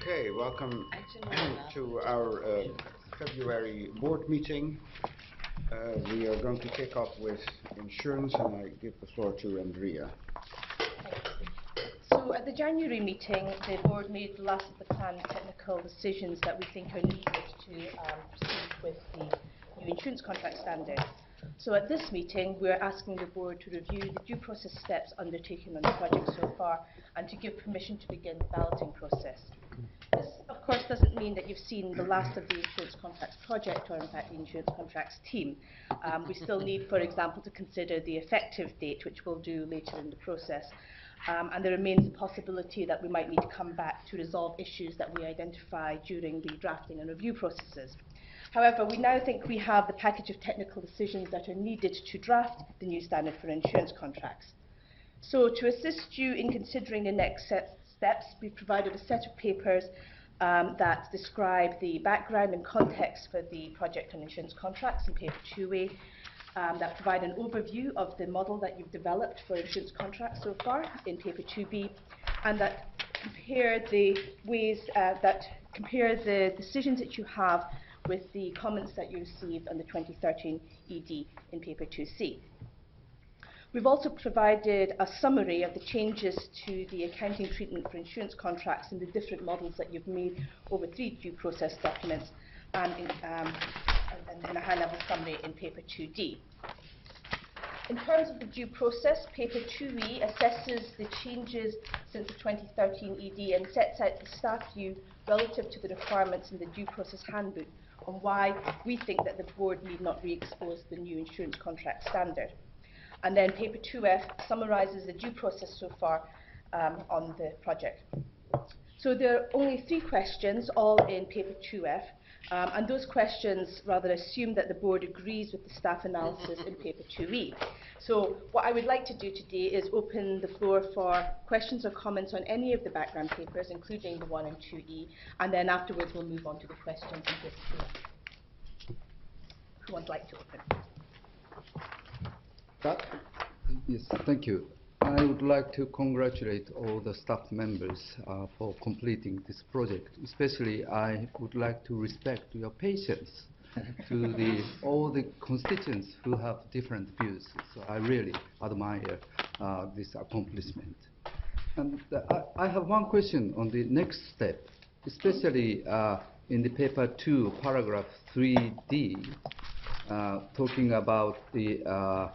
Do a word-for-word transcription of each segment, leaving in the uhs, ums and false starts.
Okay, welcome to our uh, February board meeting. Uh, we are going to kick off with insurance, and I give the floor to Andrea. So at the January meeting, the board made the last of the planned technical decisions that we think are needed to um, proceed with the new insurance contract standard. So at this meeting, we're asking the board to review the due process steps undertaken on the project so far and to give permission to begin the balloting process. This, of course, doesn't mean that you've seen the last of the insurance contracts project or, in fact, the insurance contracts team. Um, we still need, for example, to consider the effective date, which we'll do later in the process. Um, and there remains the possibility that we might need to come back to resolve issues that we identify during the drafting and review processes. However, we now think we have the package of technical decisions that are needed to draft the new standard for insurance contracts. So to assist you in considering the next set steps, we've provided a set of papers um, that describe the background and context for the project on insurance contracts in paper two A, um, that provide an overview of the model that you've developed for insurance contracts so far in paper two B, and that compare the ways uh, that compare the decisions that you have with the comments that you received on the twenty thirteen E D in paper two C. We've also provided a summary of the changes to the accounting treatment for insurance contracts and the different models that you've made over three due process documents, and, in, um, and, and a high-level summary in paper two D. In terms of the due process, paper two E assesses the changes since the twenty thirteen E D and sets out the staff view relative to the requirements in the due process handbook on why we think that the board need not re-expose the new insurance contract standard. And then paper two F summarises the due process so far um, on the project. So there are only three questions, all in paper two F, um, and those questions rather assume that the board agrees with the staff analysis in paper two E. So what I would like to do today is open the floor for questions or comments on any of the background papers, including the one and two E, and then afterwards we'll move on to the questions in paper two F. Who would like to open? Yes, thank you. I would like to congratulate all the staff members uh, for completing this project. Especially, I would like to respect your patience to the, all the constituents who have different views. So I really admire uh, this accomplishment. And uh, I, I have one question on the next step, especially uh, in the paper two, paragraph three D, uh, talking about the uh,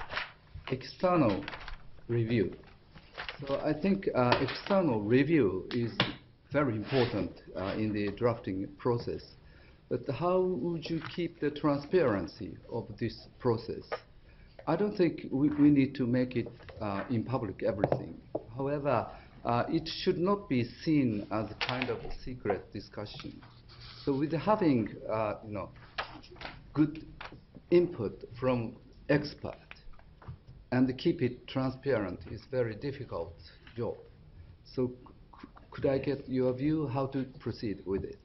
external review. So I think uh, external review is very important uh, in the drafting process. But how would you keep the transparency of this process? I don't think we, we need to make it uh, in public everything. However, uh, it should not be seen as a kind of a secret discussion. So with having uh, you know, good input from experts, and keep it transparent is very difficult job. So c could I get your view how to proceed with it?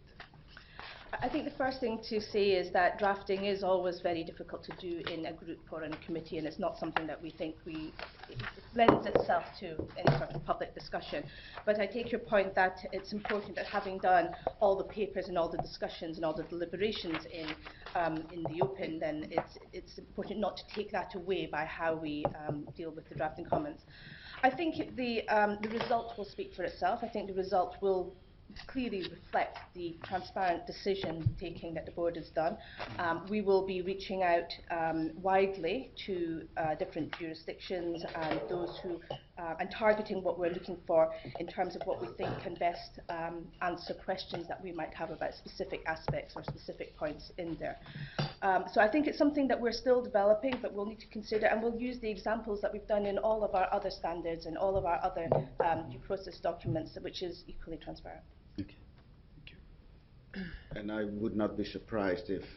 I think the first thing to say is that drafting is always very difficult to do in a group or in a committee, and it's not something that we think we it lends itself to any sort of public discussion. But I take your point that it's important that having done all the papers and all the discussions and all the deliberations in um, in the open, then it's it's important not to take that away by how we um, deal with the drafting comments. I think the um, the result will speak for itself. I think the result will clearly reflect the transparent decision taking that the board has done. Um, we will be reaching out um, widely to uh, different jurisdictions and those who uh, and targeting what we're looking for in terms of what we think can best um, answer questions that we might have about specific aspects or specific points in there. Um, so I think it's something that we're still developing, but we'll need to consider, and we'll use the examples that we've done in all of our other standards and all of our other um, due process documents, which is equally transparent. Okay. Thank you. And I would not be surprised if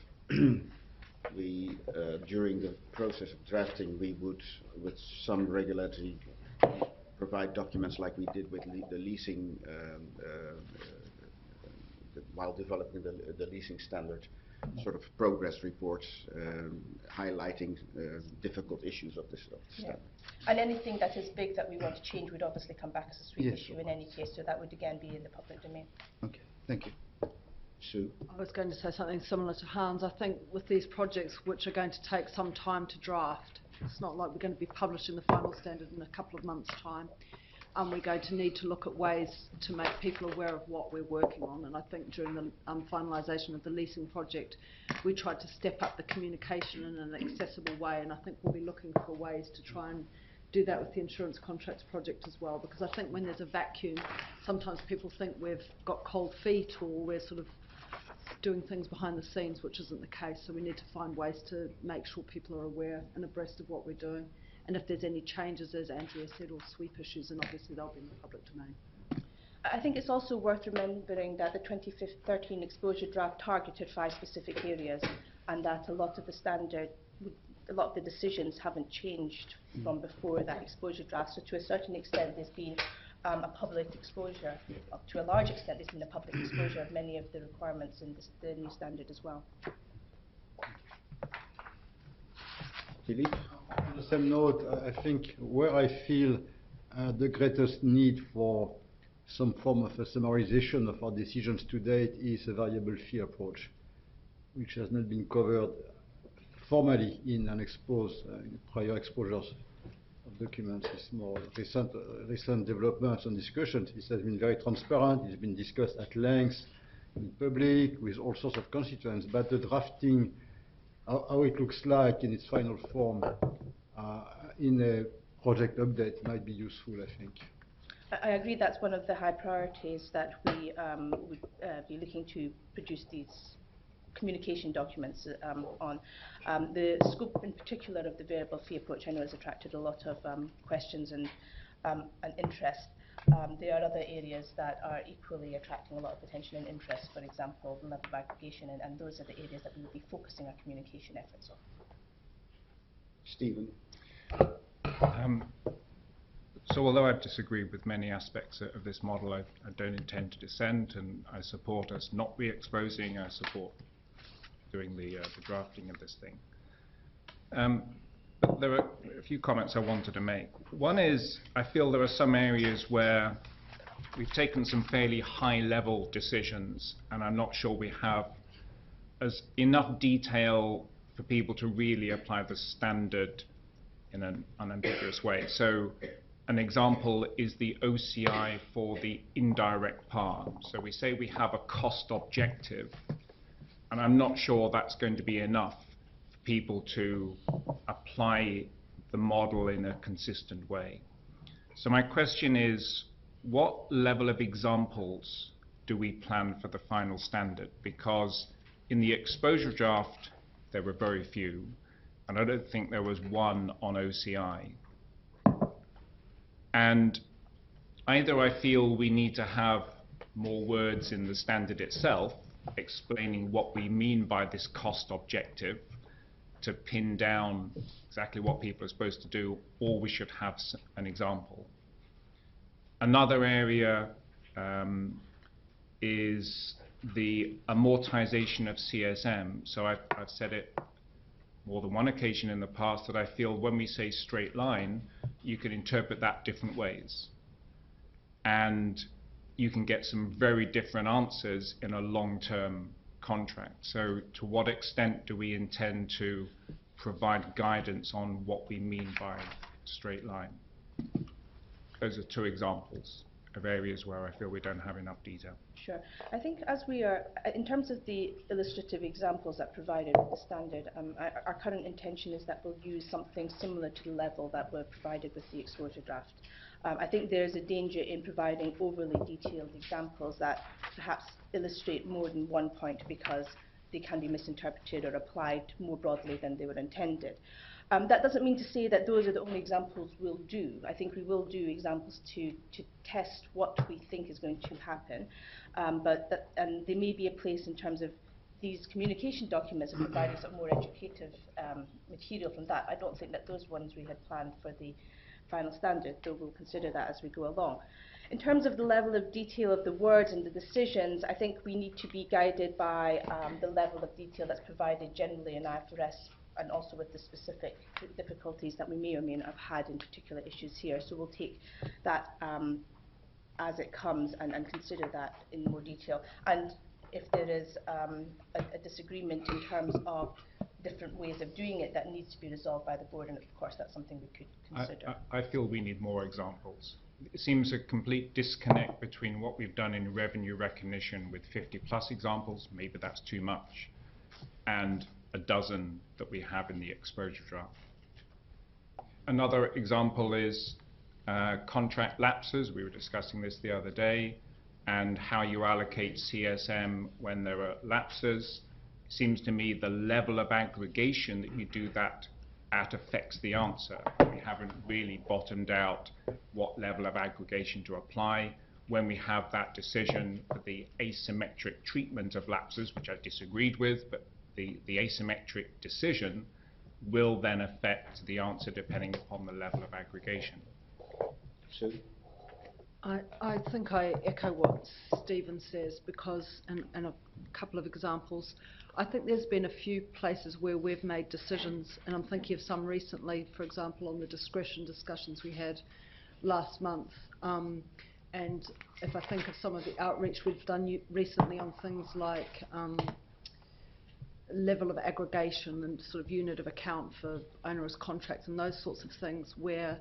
we, uh, during the process of drafting, we would, with some regularity, provide documents like we did with le the leasing, um, uh, uh, the, while developing the, the leasing standard, sort of progress reports um, highlighting uh, difficult issues of this, of this Yeah. standard. And anything that is big that we want to change would obviously come back as a sweep Yes, issue of in any case, so that would again be in the public domain. Okay, thank you. Sue? I was going to say something similar to Hans. I think with these projects, which are going to take some time to draft, it's not like we're going to be publishing the final standard in a couple of months' time. Um, we're going to need to look at ways to make people aware of what we're working on. And I think during the um, finalisation of the leasing project, we tried to step up the communication in an accessible way. And I think we'll be looking for ways to try and do that with the insurance contracts project as well. Because I think when there's a vacuum, sometimes people think we've got cold feet or we're sort of doing things behind the scenes, which isn't the case. So we need to find ways to make sure people are aware and abreast of what we're doing. And if there's any changes, as Andrea said, or sweep issues, then obviously they'll be in the public domain. I think it's also worth remembering that the twenty thirteen exposure draft targeted five specific areas, and that a lot of the standard, a lot of the decisions haven't changed from before that exposure draft. So to a certain extent, there's been um, a public exposure. Up to a large extent, there's been a public exposure of many of the requirements in this, the new standard as well. Philippe? On the same note, I I think where I feel uh, the greatest need for some form of a summarization of our decisions to date is a variable fee approach, which has not been covered formally in an expose, uh, in prior exposures of documents. It's more recent, uh, recent developments and discussions. This has been very transparent. It's been discussed at length in public with all sorts of constituents, but the drafting, how, how it looks like in its final form uh, in a project update might be useful, I think. I I agree that's one of the high priorities that we um, would uh, be looking to produce these communication documents um, on. Um, the scope in particular of the variable fee approach I know has attracted a lot of um, questions and, um, and interest. Um, there are other areas that are equally attracting a lot of attention and interest, for example, the level of aggregation, and, and those are the areas that we will be focusing our communication efforts on. Stephen? Um, so although I disagree with many aspects of this model, I, I don't intend to dissent, and I support us not re-exposing. I support doing the, uh, the drafting of this thing. Um, but there are a few comments I wanted to make. One is, I feel there are some areas where we've taken some fairly high-level decisions, and I'm not sure we have as enough detail for people to really apply the standard in an unambiguous way. So an example is the O C I for the indirect part. So we say we have a cost objective, and I'm not sure that's going to be enough for people to apply the model in a consistent way. So my question is, what level of examples do we plan for the final standard? Because in the exposure draft, there were very few, and I don't think there was one on O C I. And either I feel we need to have more words in the standard itself, explaining what we mean by this cost objective, to pin down exactly what people are supposed to do, or we should have an example. Another area um, is the amortization of C S M. So I've, I've said it more than one occasion in the past that I feel when we say straight line, you can interpret that different ways. And you can get some very different answers in a long-term contract. So to what extent do we intend to provide guidance on what we mean by straight line? Those are two examples of areas where I feel we don't have enough detail. Sure. I think as we are, in terms of the illustrative examples that provided with the standard, um, our, our current intention is that we'll use something similar to the level that were provided with the exposure draft. Um, I think there's a danger in providing overly detailed examples that perhaps illustrate more than one point because they can be misinterpreted or applied more broadly than they were intended. Um, that doesn't mean to say that those are the only examples we'll do. I think we will do examples to, to test what we think is going to happen, um, but that, and there may be a place in terms of these communication documents of providing some more educative um, material from that. I don't think that those ones we had planned for the final standard, though we'll consider that as we go along. In terms of the level of detail of the words and the decisions, I think we need to be guided by um, the level of detail that's provided generally in I F R S, and also with the specific difficulties that we may or may not have had in particular issues here. So we'll take that um, as it comes and, and consider that in more detail. And if there is um, a, a disagreement in terms of different ways of doing it, that needs to be resolved by the board, and of course that's something we could consider. I, I, I feel we need more examples. It seems a complete disconnect between what we've done in revenue recognition with fifty plus examples, maybe that's too much, and a dozen that we have in the exposure draft. Another example is uh, contract lapses. We were discussing this the other day, and how you allocate C S M when there are lapses. It seems to me the level of aggregation that you do that at affects the answer. We haven't really bottomed out what level of aggregation to apply. When we have that decision for the asymmetric treatment of lapses, which I disagreed with, but the, the asymmetric decision will then affect the answer depending upon the level of aggregation. So, I, I think I echo what Stephen says, because, and, and a couple of examples, I think there's been a few places where we've made decisions, and I'm thinking of some recently, for example, on the discretion discussions we had last month. Um, and if I think of some of the outreach we've done recently on things like um, level of aggregation and sort of unit of account for onerous contracts and those sorts of things, where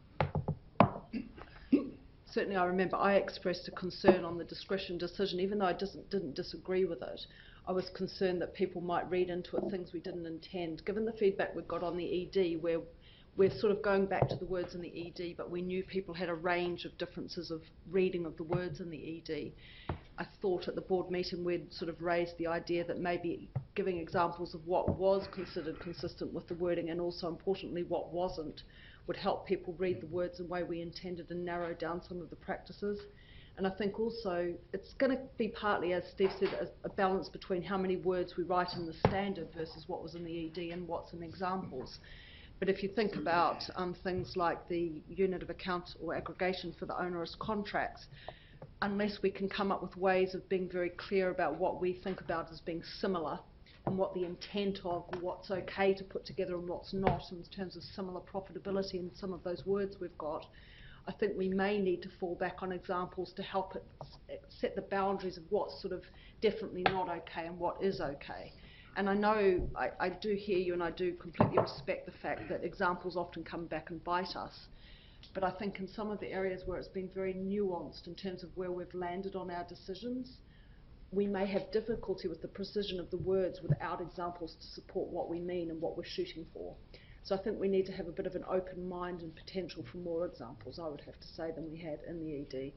certainly I remember I expressed a concern on the discretion decision, even though I didn't, didn't disagree with it. I was concerned that people might read into it things we didn't intend. Given the feedback we got on the E D, where we're sort of going back to the words in the E D, but we knew people had a range of differences of reading of the words in the E D. I thought at the board meeting we'd sort of raised the idea that maybe giving examples of what was considered consistent with the wording, and also importantly what wasn't, would help people read the words the way we intended and narrow down some of the practices. And I think also it's going to be partly, as Steve said, a, a balance between how many words we write in the standard versus what was in the E D and what's in examples. But if you think about um, things like the unit of account or aggregation for the onerous contracts, unless we can come up with ways of being very clear about what we think about as being similar, and what the intent of what's okay to put together and what's not in terms of similar profitability in some of those words we've got, I think we may need to fall back on examples to help it set the boundaries of what's sort of definitely not okay and what is okay. And I know, I, I do hear you, and I do completely respect the fact that examples often come back and bite us. But I think in some of the areas where it's been very nuanced in terms of where we've landed on our decisions, we may have difficulty with the precision of the words without examples to support what we mean and what we're shooting for. So I think we need to have a bit of an open mind and potential for more examples, I would have to say, than we had in the E D.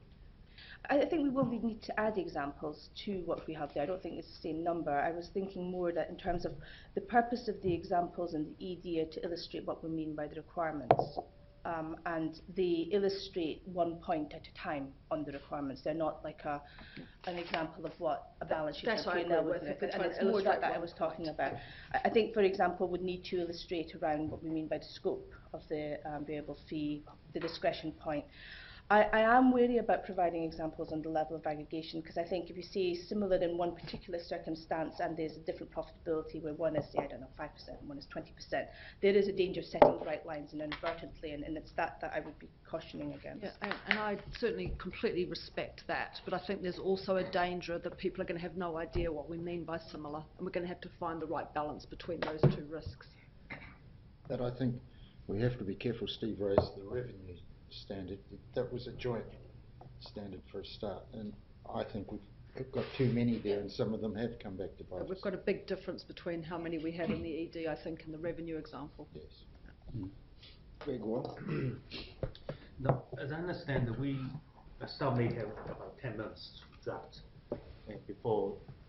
I think we will need to add examples to what we have there. I don't think it's the same number. I was thinking more that in terms of the purpose of the examples in the E D are to illustrate what we mean by the requirements. Um, and they illustrate one point at a time on the requirements. They're not like a, an example of what a balance sheet That's or what I P and L agree would with, look if we're at. trying And to it's more that, illustrate that I one was talking point. about. I, I think, for example, would need to illustrate around what we mean by the scope of the um, variable fee, the discretion point. I, I am wary about providing examples on the level of aggregation, because I think if you say similar in one particular circumstance and there's a different profitability where one is, say, I don't know, five percent and one is twenty percent, there is a danger of setting bright lines inadvertently, and, and it's that that I would be cautioning against. Yeah, and, and I certainly completely respect that, but I think there's also a danger that people are going to have no idea what we mean by similar, and we're going to have to find the right balance between those two risks. That I think we have to be careful. Steve raised the revenue standard. That was a joint standard for a start, and I think we've got too many there, and some of them have come back to bite us. We've got a big difference between how many we had in the E D, I think, and the revenue example. Yes. Mm. Gregor? No, as I understand, we uh, still may have about ten months to draft uh, before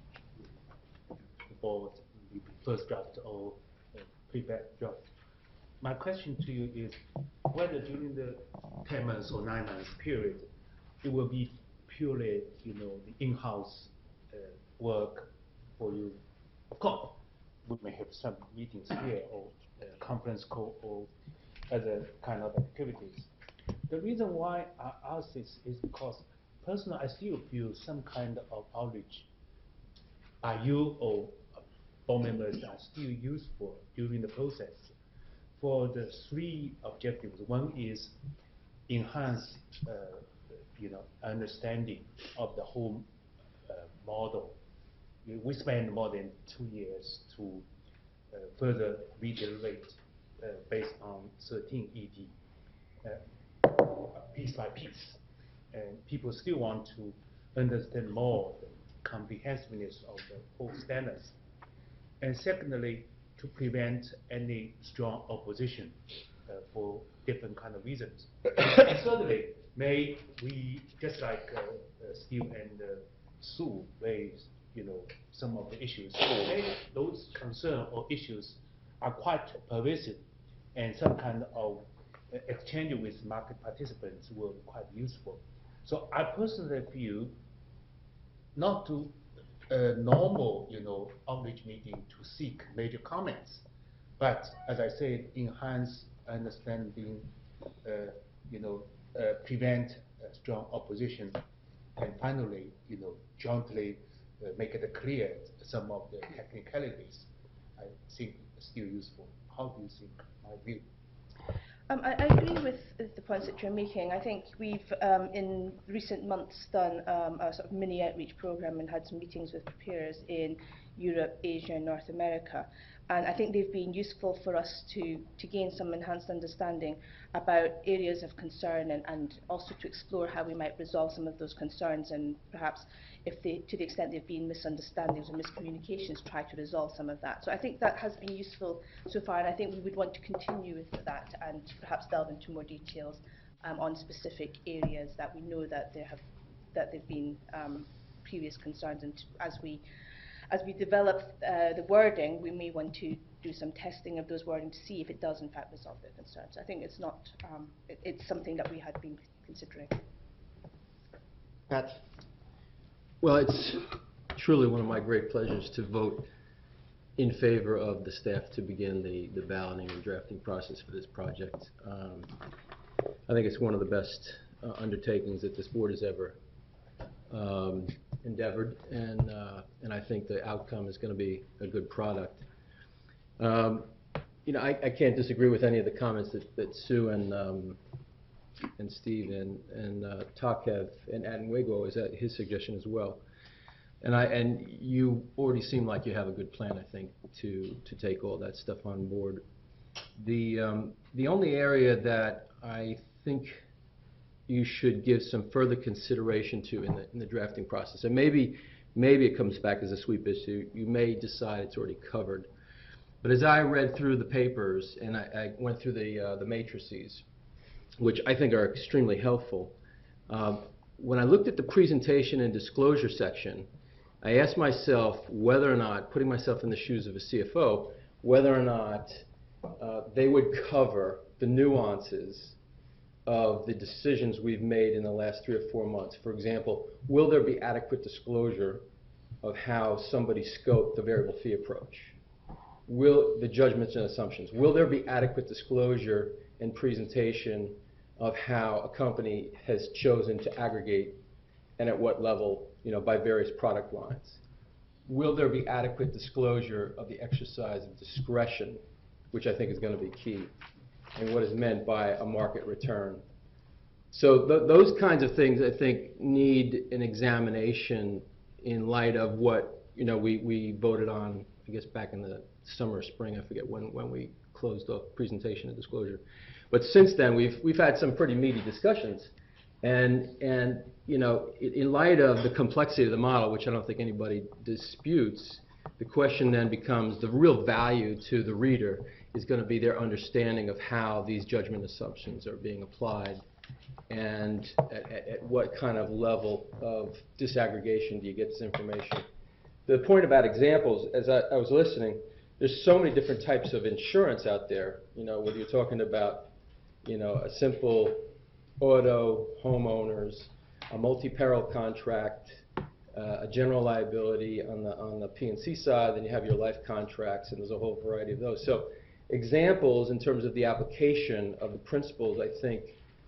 before the first draft or uh, pre-back draft. My question to you is whether during the ten months or nine months period, it will be purely, you know, the in-house uh, work for you. Of course, we may have some meetings here or uh, conference call or other kind of activities. The reason why I ask this is because personally I still feel some kind of outreach by you or board members are still useful during the process. For the three objectives, one is enhance, uh, you know, understanding of the whole uh, model. We we spent more than two years to uh, further reiterate uh, based on thirteen E D, uh, piece by piece, and people still want to understand more the comprehensiveness of the whole standards. And secondly, to prevent any strong opposition uh, for different kind of reasons. And thirdly, may we, just like uh, uh, Steve and uh, Sue raised, you know, some of the issues, may those concerns or issues are quite pervasive, and some kind of uh, exchange with market participants will be quite useful. So I personally feel not to a normal, you know, outreach meeting to seek major comments, but as I said, enhance understanding, uh, you know, uh, prevent uh, strong opposition, and finally, you know, jointly uh, make it clear some of the technicalities. I think still useful. How do you think? My view. Um, I, I agree with, with the points that you're making. I think we've, um, in recent months, done um, a sort of mini outreach program and had some meetings with preparers in Europe, Asia, and North America. And I think they've been useful for us to, to gain some enhanced understanding about areas of concern, and, and also to explore how we might resolve some of those concerns, and perhaps, if they, to the extent there have been misunderstandings or miscommunications, try to resolve some of that. So I think that has been useful so far, and I think we would want to continue with that and perhaps delve into more details um, on specific areas that we know that there have that there've been um, previous concerns, and as we As we develop uh, the wording, we may want to do some testing of those wording to see if it does in fact resolve their concerns. I think it's not, um, it, it's something that we had been considering. Pat? Well, it's truly one of my great pleasures to vote in favor of the staff to begin the, the balloting and drafting process for this project. Um, I think it's one of the best uh, undertakings that this board has ever um, endeavored, and uh, and I think the outcome is going to be a good product. Um, you know, I, I can't disagree with any of the comments that, that Sue and um, and Steve and and uh, Tak have, and and Wego is at his suggestion as well. And I and you already seem like you have a good plan, I think, to to take all that stuff on board. The um, the only area that I think you should give some further consideration to in the in the drafting process, and maybe maybe it comes back as a sweep issue. You may decide it's already covered. But as I read through the papers and I, I went through the uh, the matrices, which I think are extremely helpful, um, when I looked at the presentation and disclosure section, I asked myself whether or not, putting myself in the shoes of a C F O, whether or not uh, they would cover the nuances of the decisions we've made in the last three or four months. For example, will there be adequate disclosure of how somebody scoped the variable fee approach? Will the judgments and assumptions, will there be adequate disclosure and presentation of how a company has chosen to aggregate and at what level, you know, by various product lines? Will there be adequate disclosure of the exercise of discretion, which I think is going to be key, and what is meant by a market return? So th those kinds of things, I think, need an examination in light of what, you know, we, we voted on, I guess, back in the summer or spring, I forget when, when we closed off presentation and disclosure. But since then, we've, we've had some pretty meaty discussions. And, and you know, in, in light of the complexity of the model, which I don't think anybody disputes, the question then becomes the real value to the reader is going to be their understanding of how these judgment assumptions are being applied, and at, at, at what kind of level of disaggregation do you get this information. The point about examples, as I, I was listening, there's so many different types of insurance out there, you know, whether you're talking about, you know, a simple auto, homeowners, a multi-peril contract, uh, a general liability on the, on the P and C side, then you have your life contracts, and there's a whole variety of those. So examples in terms of the application of the principles, I think,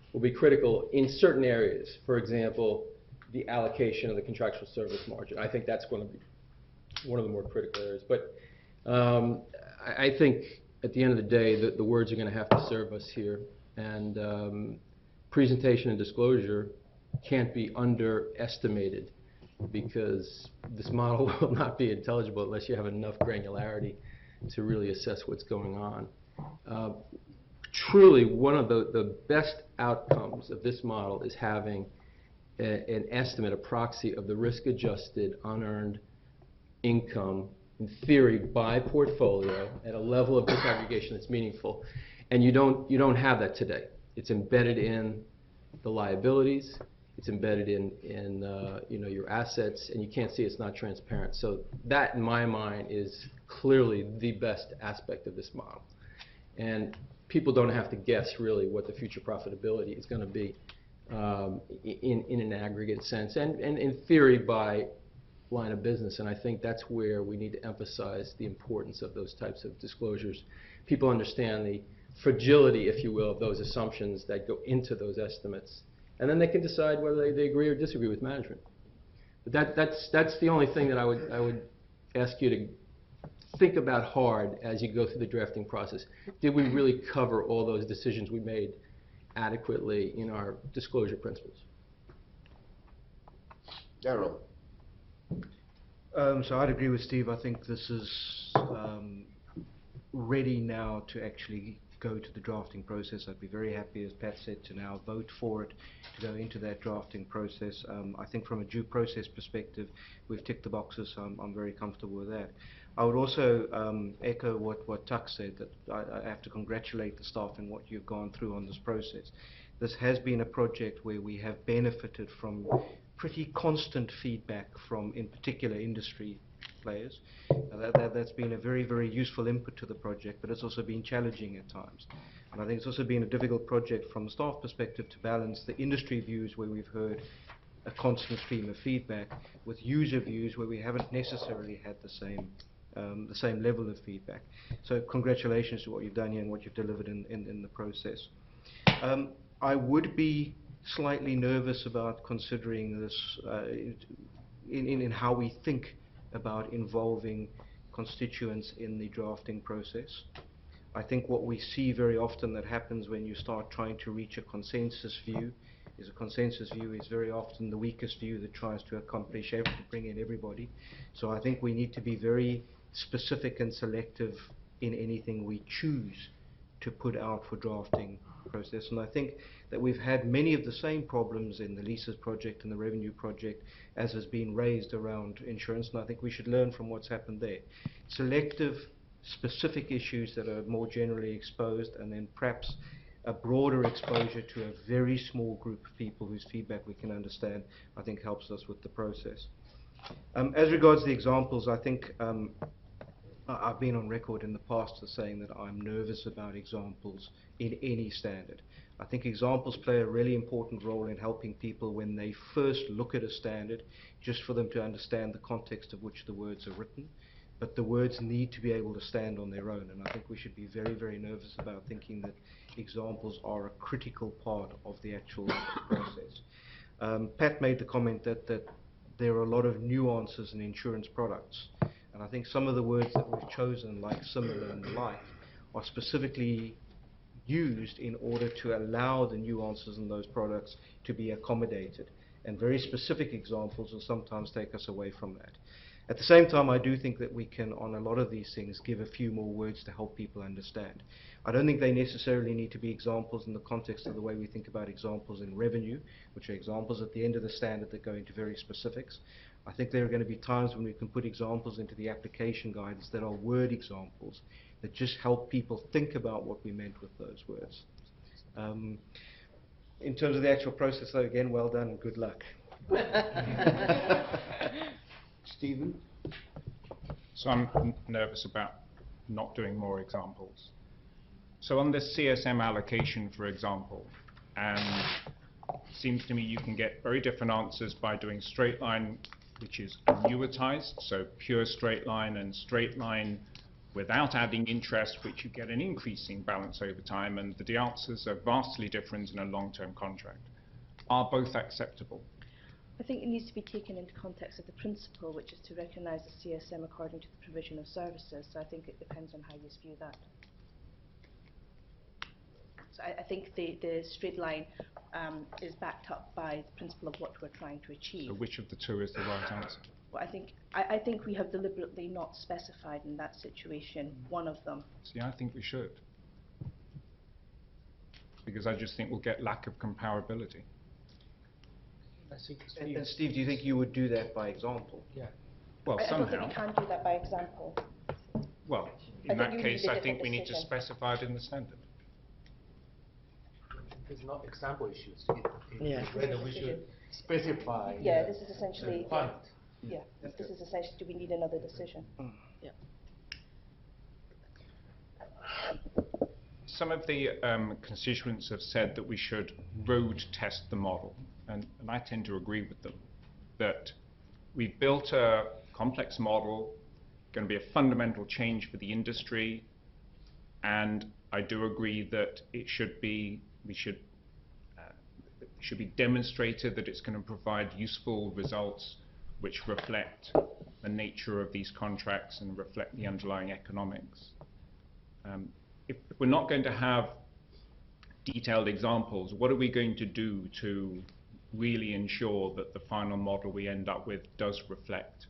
will be critical in certain areas. For example, the allocation of the contractual service margin. I think that's going to be one of the more critical areas. But um, I, I think at the end of the day, the, the words are going to have to serve us here. And um, presentation and disclosure can't be underestimated, because this model will not be intelligible unless you have enough granularity to really assess what's going on. Uh, truly, one of the, the best outcomes of this model is having a, an estimate, a proxy of the risk-adjusted unearned income, in theory, by portfolio at a level of disaggregation that's meaningful. And you don't, you don't have that today. It's embedded in the liabilities. It's embedded in, in uh, you know, your assets, and you can't see it's not transparent. So that, in my mind, is clearly the best aspect of this model. And people don't have to guess, really, what the future profitability is going to be um, in, in an aggregate sense, and, and in theory by line of business. And I think that's where we need to emphasize the importance of those types of disclosures. People understand the fragility, if you will, of those assumptions that go into those estimates. And then they can decide whether they, they agree or disagree with management. But that, that's, that's the only thing that I would, I would ask you to think about hard as you go through the drafting process. Did we really cover all those decisions we made adequately in our disclosure principles? Daryl. Um, so I'd agree with Steve. I think this is um, ready now to actually go to the drafting process. I'd be very happy, as Pat said, to now vote for it, to go into that drafting process. Um, I think from a due process perspective, we've ticked the boxes, so I'm, I'm very comfortable with that. I would also um, echo what, what Tuck said, that I, I have to congratulate the staff and what you've gone through on this process. This has been a project where we have benefited from pretty constant feedback from, in particular, industry players. Uh, that, that, that's been a very, very useful input to the project, but it's also been challenging at times. And I think it's also been a difficult project from the staff perspective to balance the industry views, where we've heard a constant stream of feedback, with user views where we haven't necessarily had the same um, the same level of feedback. So congratulations to what you've done here and what you've delivered in, in, in the process. Um, I would be slightly nervous about considering this uh, in, in, in how we think about involving constituents in the drafting process. I think what we see very often that happens when you start trying to reach a consensus view is a consensus view is very often the weakest view that tries to accomplish every, to bring in everybody. So I think we need to be very specific and selective in anything we choose to put out for drafting process. And I think that we've had many of the same problems in the leases project and the revenue project as has been raised around insurance, and I think we should learn from what's happened there. Selective, specific issues that are more generally exposed, and then perhaps a broader exposure to a very small group of people whose feedback we can understand, I think helps us with the process. Um, as regards the examples, I think um, I've been on record in the past as saying that I'm nervous about examples in any standard. I think examples play a really important role in helping people when they first look at a standard, just for them to understand the context of which the words are written. But the words need to be able to stand on their own, and I think we should be very, very nervous about thinking that examples are a critical part of the actual process. Um, Pat made the comment that, that there are a lot of nuances in insurance products. And I think some of the words that we've chosen, like similar and the like, are specifically used in order to allow the nuances in those products to be accommodated. And very specific examples will sometimes take us away from that. At the same time, I do think that we can, on a lot of these things, give a few more words to help people understand. I don't think they necessarily need to be examples in the context of the way we think about examples in revenue, which are examples at the end of the standard that go into very specifics. I think there are going to be times when we can put examples into the application guidance that are word examples that just help people think about what we meant with those words. Um, in terms of the actual process, though, again, well done and good luck. Stephen? So I'm n- nervous about not doing more examples. So on this C S M allocation, for example, and it seems to me you can get very different answers by doing straight line, which is annuitized, so pure straight line, and straight line without adding interest, which you get an increasing balance over time, and the answers are vastly different in a long-term contract. Are both acceptable? I think it needs to be taken into context of the principle, which is to recognise the C S M according to the provision of services. So I think it depends on how you view that. So I, I think the, the straight line um, is backed up by the principle of what we're trying to achieve. So which of the two is the right answer? Well, I think I, I think we have deliberately not specified in that situation one of them. See, I think we should. Because I just think we'll get lack of comparability. I think And, and Steve, do you think you would do that by example? Yeah. Well, I, I don't think somehow. we can do that by example. Well, I in think that you need case, a I different think we need to decision. specify it in the standard. It's not example issues. It- it- Yeah. Whether we should specify. Yeah, uh, this is essentially. the fund. Yeah, this is essentially, do we need another decision? Yeah. Some of the um, constituents have said that we should road test the model, and, and I tend to agree with them, that we've built a complex model, going to be a fundamental change for the industry, and I do agree that it should be, we should, uh, it should be demonstrated that it's going to provide useful results which reflect the nature of these contracts and reflect the underlying economics. Um, if, if we're not going to have detailed examples, what are we going to do to really ensure that the final model we end up with does reflect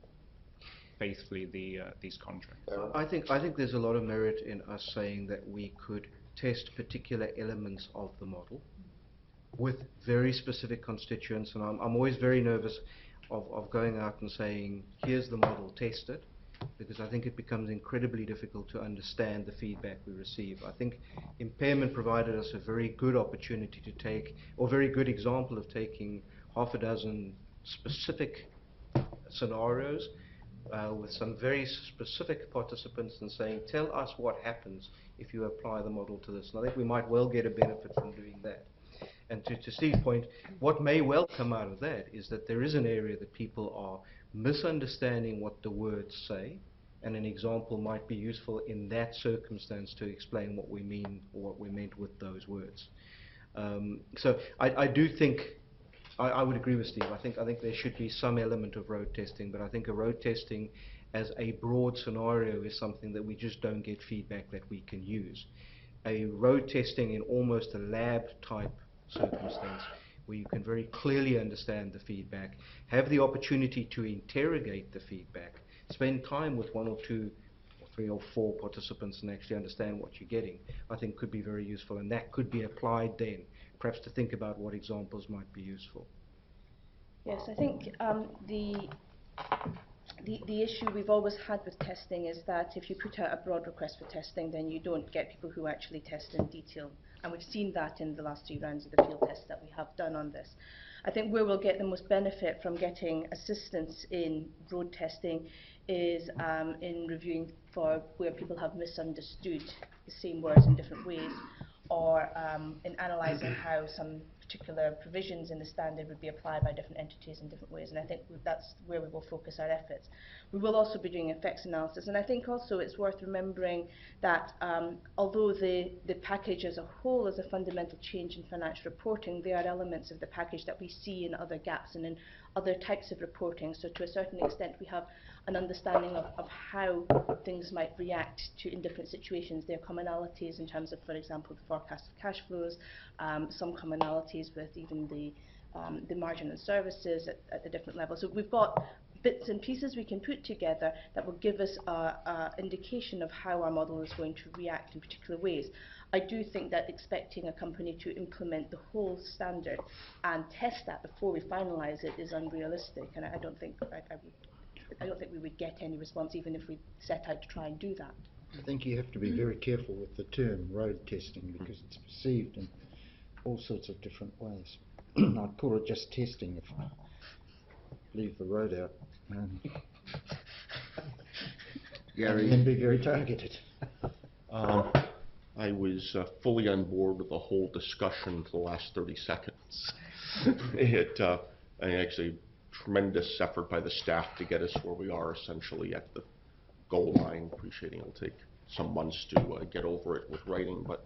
faithfully the, uh, these contracts? I think, I think there's a lot of merit in us saying that we could test particular elements of the model with very specific constituents, and I'm, I'm always very nervous of, of going out and saying, here's the model, test it, because I think it becomes incredibly difficult to understand the feedback we receive. I think impairment provided us a very good opportunity to take, or very good example of taking half a dozen specific scenarios uh, with some very specific participants and saying, tell us what happens if you apply the model to this. And I think we might well get a benefit from doing that. And to, to Steve's point, what may well come out of that is that there is an area that people are misunderstanding what the words say, and an example might be useful in that circumstance to explain what we mean or what we meant with those words. Um, so I, I do think, I, I would agree with Steve, I think, I think there should be some element of road testing, but I think a road testing as a broad scenario is something that we just don't get feedback that we can use. A road testing in almost a lab type circumstance where you can very clearly understand the feedback, have the opportunity to interrogate the feedback, spend time with one or two or three or four participants and actually understand what you're getting, I think could be very useful, and that could be applied then, perhaps to think about what examples might be useful. Yes, I think um, the, the the issue we've always had with testing is that if you put out a broad request for testing, then you don't get people who actually test in detail. And we've seen that in the last three rounds of the field tests that we have done on this. I think where we'll get the most benefit from getting assistance in road testing is um, in reviewing for where people have misunderstood the same words in different ways, or um, in analysing how some particular provisions in the standard would be applied by different entities in different ways, and I think that's where we will focus our efforts. We will also be doing effects analysis, and I think also it's worth remembering that um, although the, the package as a whole is a fundamental change in financial reporting, there are elements of the package that we see in other gaps and in other types of reporting, so to a certain extent we have an understanding of, of how things might react to in different situations. There are commonalities in terms of, for example, the forecast of cash flows, um, some commonalities with even the, um, the margin and services at, at the different levels. So we've got bits and pieces we can put together that will give us an indication of how our model is going to react in particular ways. I do think that expecting a company to implement the whole standard and test that before we finalise it is unrealistic, and I, I don't think I, I would I don't think we would get any response even if we set out to try and do that. I think you have to be very careful with the term road testing because it's perceived in all sorts of different ways. I'd call it just testing if I leave the road out. Um, Gary. And be very targeted. Um, I was uh, fully on board with the whole discussion for the last thirty seconds. it, uh, I actually, tremendous effort by the staff to get us where we are essentially at the goal line, appreciating it'll take some months to uh, get over it with writing, but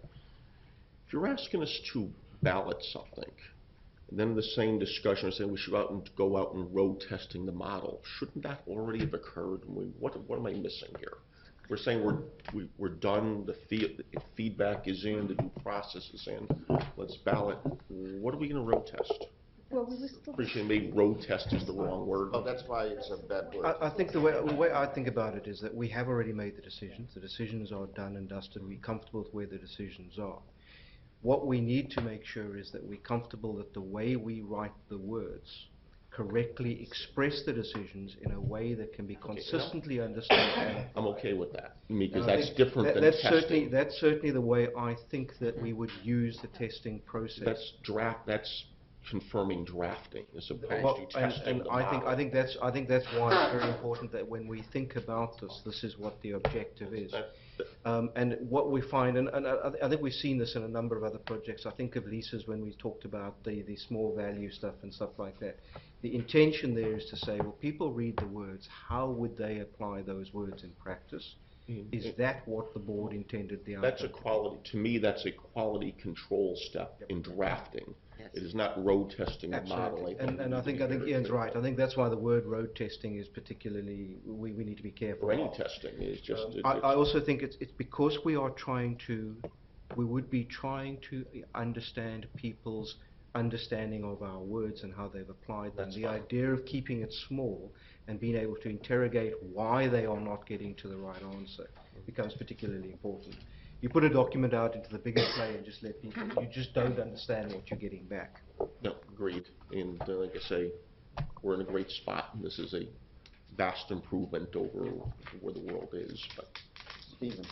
if you're asking us to ballot something, and then the same discussion saying we should go out and go out and road testing the model, shouldn't that already have occurred? I mean, what, what am I missing here? We're saying we're, we, we're done, the fee, feedback is in, the due process is in, let's ballot. What are we gonna road test? Well, we were still... Appreciate maybe road test is the wrong word. Well, that's why it's a bad word. I, I think the way, the way I think about it is that we have already made the decisions. The decisions are done and dusted. We're comfortable with where the decisions are. What we need to make sure is that we're comfortable that the way we write the words correctly express the decisions in a way that can be consistently understood. And I'm okay with that, because and I that's think different that- than that's testing. certainly, that's certainly the way I think that we would use the testing process. That's draft, that's confirming drafting as opposed Well, to and, testing and the I think, I model. think that's, I think that's why it's very important that when we think about this, this is what the objective is. That- that- Um, and what we find, and, and I, I think we've seen this in a number of other projects. I think of Lisa's when we talked about the, the small value stuff and stuff like that. The intention there is to say, well, people read the words, how would they apply those words in practice? Mm, Is it- that what the board intended the outcome? That's a quality, to me, that's a quality control step in drafting. It is not road testing the model. Absolutely. And, and I think, I think Ian's right. I think that's why the word road testing is particularly, we, we need to be careful. Or any of. testing is just. Um, it- I, it's- I also think it's, it's because we are trying to, we would be trying to understand people's understanding of our words and how they've applied them. That's The fine. idea of keeping it small and being able to interrogate why they are not getting to the right answer becomes particularly important. You put a document out into the bigger play and just let people, you just don't understand what you're getting back. No, agreed. And uh, like I say, we're in a great spot. And this is a vast improvement over where the world is, but. Stephen.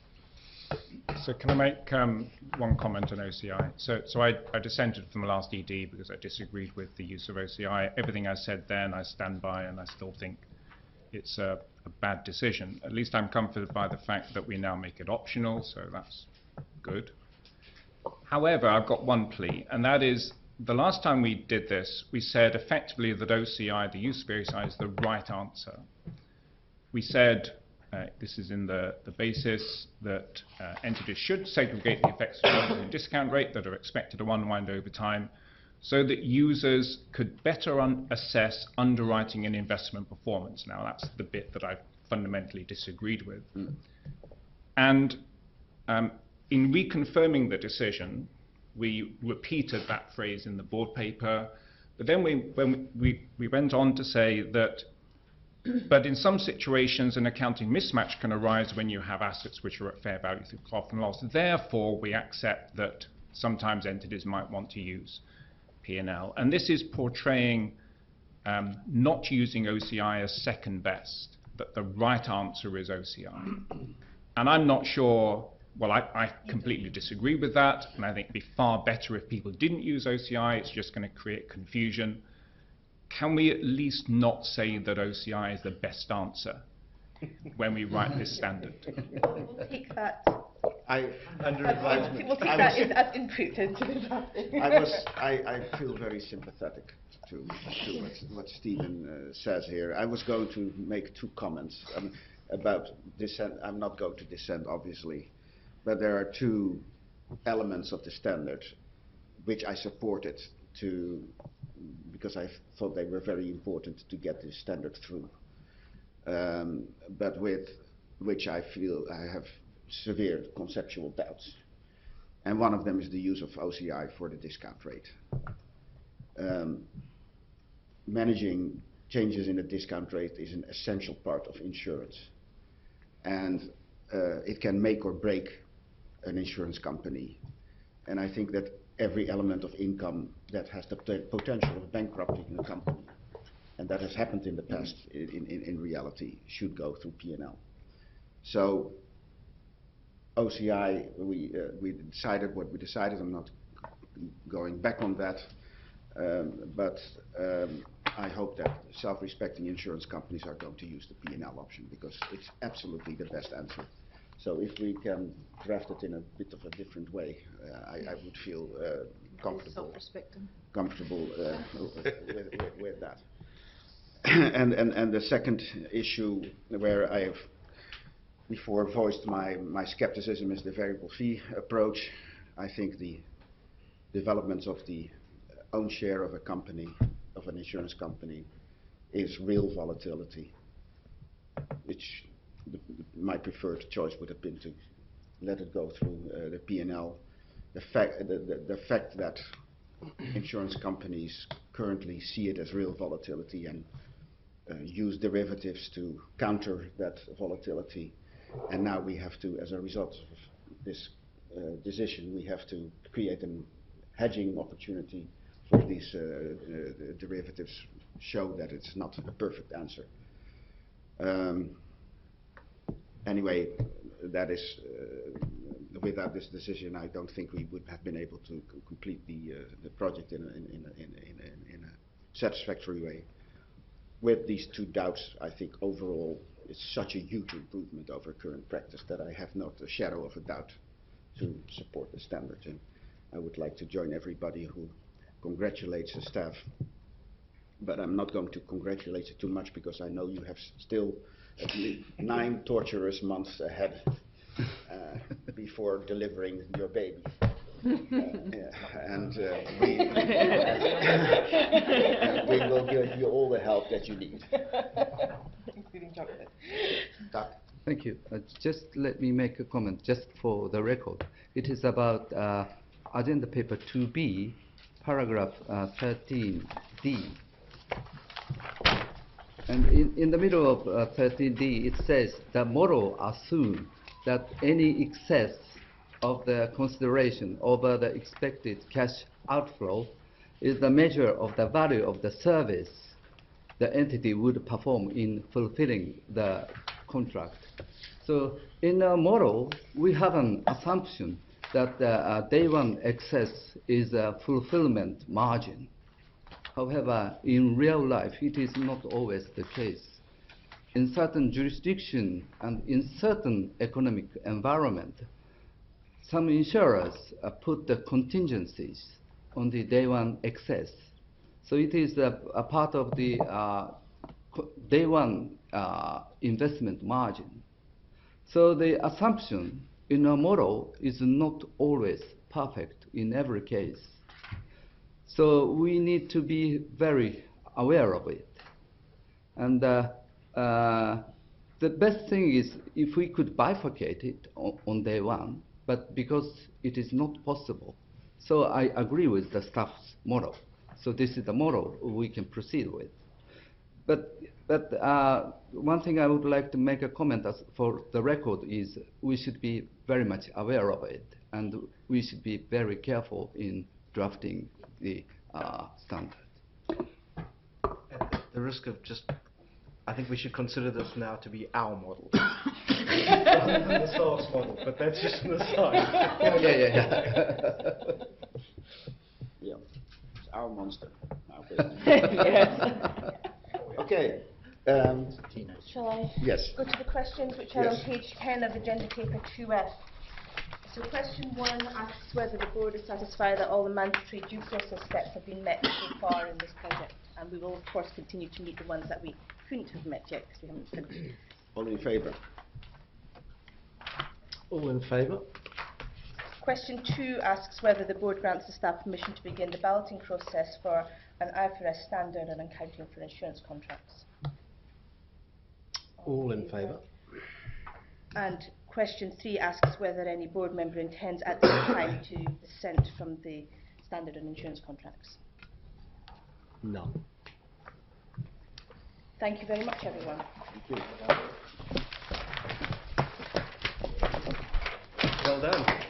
So can I make um, one comment on O C I? So, so I, I dissented from the last E D because I disagreed with the use of O C I. Everything I said then I stand by, and I still think it's a, a bad decision. At least I'm comforted by the fact that we now make it optional, so that's good. However, I've got one plea, and that is the last time we did this, we said effectively that O C I, the use of O C I, is the right answer. We said, uh, this is in the, the basis, that uh, entities should segregate the effects of the discount rate that are expected to unwind over time, so that users could better un assess underwriting and investment performance. Now, that's the bit that I fundamentally disagreed with. Mm. And um, in reconfirming the decision, we repeated that phrase in the board paper, but then we, when we, we went on to say that, but in some situations, an accounting mismatch can arise when you have assets which are at fair value through profit and loss. Therefore, we accept that sometimes entities might want to use P and L. And this is portraying um, not using O C I as second best, that the right answer is O C I. And I'm not sure, well, I, I completely disagree with that, and I think it'd be far better if people didn't use O C I. It's just going to create confusion. Can we at least not say that O C I is the best answer when we write this standard? We'll take that. I, Under We'll advisement. take that in, as input into the drafting. I was, I, I feel very sympathetic to, to what, what Stephen uh, says here. I was going to make two comments um, about dissent. I'm not going to dissent, obviously, but there are two elements of the standard which I supported to, because I thought they were very important to get this standard through, um, but with which I feel I have severe conceptual doubts. And one of them is the use of O C I for the discount rate. Um, managing changes in the discount rate is an essential part of insurance. And uh, it can make or break an insurance company. And I think that every element of income that has the potential of bankrupting a company, and that has happened in the past in, in, in reality, should go through P and L. So O C I, we, uh, we decided what we decided. I'm not going back on that. Um, but um, I hope that self-respecting insurance companies are going to use the P and L option, because it's absolutely the best answer. So if we can draft it in a bit of a different way, uh, I, I would feel uh, comfortable, Self-respecting. comfortable uh, with, with, with that. and, and, and the second issue where I have before voiced my, my skepticism is the variable fee approach. I think the developments of the own share of a company, of an insurance company, is real volatility, which the, my preferred choice would have been to let it go through uh, the P and L. The fact, the, the, the fact that insurance companies currently see it as real volatility and uh, use derivatives to counter that volatility, and now we have to, as a result of this uh, decision, we have to create a hedging opportunity for these uh, uh, derivatives, show that it's not a perfect answer. Um, anyway, that is, uh, without this decision, I don't think we would have been able to c complete the, uh, the project in a, in, in, a, in, a, in a satisfactory way. With these two doubts, I think overall it's such a huge improvement over current practice that I have not a shadow of a doubt to support the standard. And I would like to join everybody who congratulates the staff, but I'm not going to congratulate you too much because I know you have s still at least nine torturous months ahead uh, before delivering your baby. Uh, yeah, and uh, we, uh, we will give you all the help that you need. Including chocolate. Thank you. Uh, just let me make a comment, just for the record. It is about uh, agenda paper two B, paragraph uh, thirteen D. And in, in the middle of uh, thirteen D, it says the model assumes that any excess of the consideration over the expected cash outflow is the measure of the value of the service the entity would perform in fulfilling the contract. So in our model, we have an assumption that the uh, day one excess is a fulfillment margin. However, in real life, it is not always the case. In certain jurisdictions and in certain economic environment, some insurers uh, put the contingencies on the day one excess. So it is a, a part of the uh, day one uh, investment margin. So the assumption in a model is not always perfect in every case. So we need to be very aware of it. And uh, uh, the best thing is if we could bifurcate it on, on day one, but because it is not possible. So I agree with the staff's model. So this is the model we can proceed with. But, but uh, one thing I would like to make a comment as for the record is we should be very much aware of it, and we should be very careful in drafting the uh, standard. At the risk of just, I think we should consider this now to be our model. The source model, but that's just an aside. yeah, yeah, yeah. Yeah, it's our monster. Yes. Okay. Um, Shall I yes. go to the questions which are Yes. on page ten of agenda paper two F? So question one asks whether the board is satisfied that all the mandatory due process steps have been met so far in this project, and we will of course continue to meet the ones that we couldn't have met yet because we haven't finished. All in favour? All in favour? Question two asks whether the board grants the staff permission to begin the balloting process for an I F R S standard on accounting for insurance contracts. All in favour? And question three asks whether any board member intends at this time to dissent from the standard on insurance contracts. No. Thank you very much, everyone. Thank you. Well done.